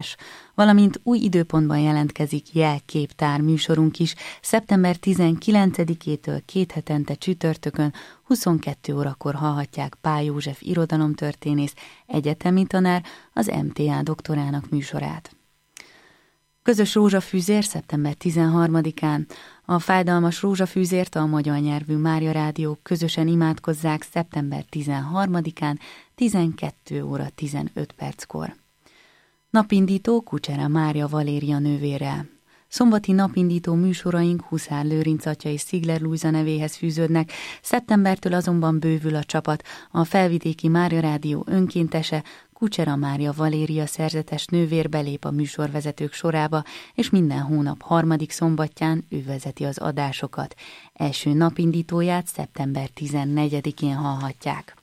valamint új időpontban jelentkezik jelképtár műsorunk is szeptember 19-től 2 hetente csütörtökön 22 órakor hallhatják Pál József irodalomtörténész, egyetemi tanár, az MTA doktorának műsorát. Közös rózsafűzér szeptember 13-án. A fájdalmas rózsafűzért a magyar nyelvű Mária Rádiók közösen imádkozzák szeptember 13-án 12 óra 15 perckor. Napindító Kucsera Mária Valéria nővérrel. Szombati napindító műsoraink Huszár Lőrinc atya és Szigler Lujza nevéhez fűződnek, szeptembertől azonban bővül a csapat, a felvidéki Mária Rádió önkéntese, Kucsera Mária Valéria szerzetes nővér belép a műsorvezetők sorába, és minden hónap harmadik szombatján ő vezeti az adásokat. Első napindítóját szeptember 14-én hallhatják.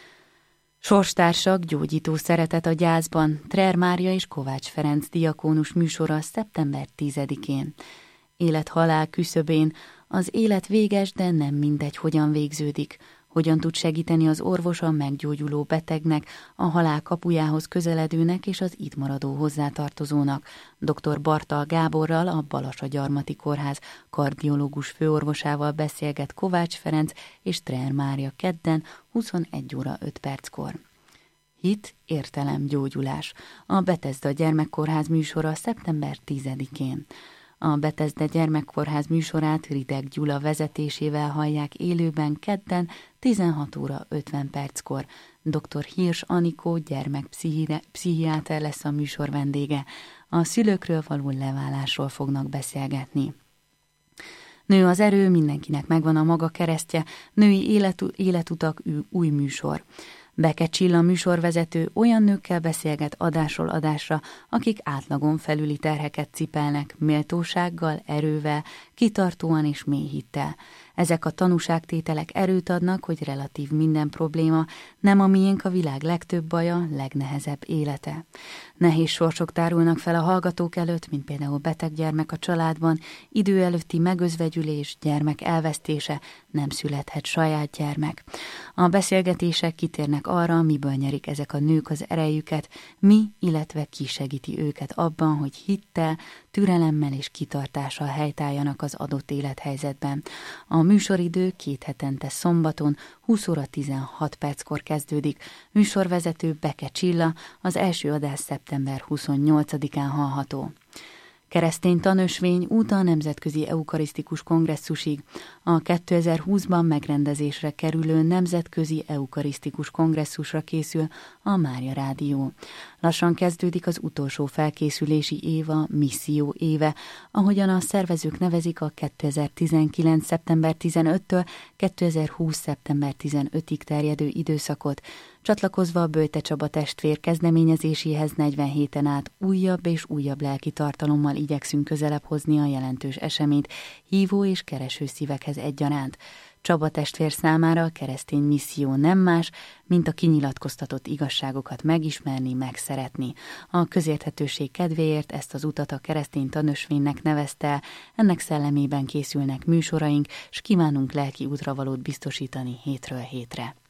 Sorstársak, gyógyító szeretet a gyászban, Trer Mária és Kovács Ferenc diakónus műsora szeptember 10-én. Élet-halál küszöbén, az élet véges, de nem mindegy, hogyan végződik. Hogyan tud segíteni az orvos a meggyógyuló betegnek, a halál kapujához közeledőnek és az itt maradó hozzátartozónak. Dr. Bartal Gáborral, a Balassagyarmati Kórház kardiológus főorvosával beszélget Kovács Ferenc és Trer Mária kedden 21 óra 5 perckor. Hit, értelem, gyógyulás. A Bethesda Gyermekkórház műsora szeptember 10-én. A Bethesda Gyermekkórház műsorát Rideg Gyula vezetésével hallják élőben kedden 16 óra 50 perckor. Dr. Hirs Anikó gyermekpszichiáter lesz a műsor vendége. A szülőkről való leválásról fognak beszélgetni. Nő az erő, mindenkinek megvan a maga keresztje, női életutak új műsor. Beke Csilla műsorvezető olyan nőkkel beszélget adásról adásra, akik átlagon felüli terheket cipelnek, méltósággal, erővel, kitartóan és mély hittel. Ezek a tanúságtételek erőt adnak, hogy relatív minden probléma, nem a miénk a világ legtöbb baja, legnehezebb élete. Nehéz sorsok tárulnak fel a hallgatók előtt, mint például beteg gyermek a családban, idő előtti megözvegyülés, gyermek elvesztése, nem születhet saját gyermek. A beszélgetések kitérnek arra, miből nyerik ezek a nők az erejüket, mi, illetve ki segíti őket abban, hogy hittel, türelemmel és kitartással helytálljanak az adott élethelyzetben. A műsoridő 2 hetente szombaton 20 óra 16 perckor kezdődik. Műsorvezető Beke Csilla, az első adás szeptember 28-án hallható. Keresztény tanösvény út a Nemzetközi Eukarisztikus Kongresszusig. A 2020-ban megrendezésre kerülő Nemzetközi Eukarisztikus Kongresszusra készül a Mária Rádió. Lassan kezdődik az utolsó felkészülési év, a misszió éve, ahogyan a szervezők nevezik a 2019. szeptember 15-től 2020. szeptember 15-ig terjedő időszakot. Csatlakozva a Böjte Csaba testvér kezdeményezéséhez 40 héten át újabb és újabb lelki tartalommal igyekszünk közelebb hozni a jelentős eseményt hívó és kereső szívekhez egyaránt. Csaba testvér számára a keresztény misszió nem más, mint a kinyilatkoztatott igazságokat megismerni, megszeretni. A közérthetőség kedvéért ezt az utat a keresztény tanösvénynek nevezte el, ennek szellemében készülnek műsoraink, s kívánunk lelki útravalót biztosítani hétről hétre.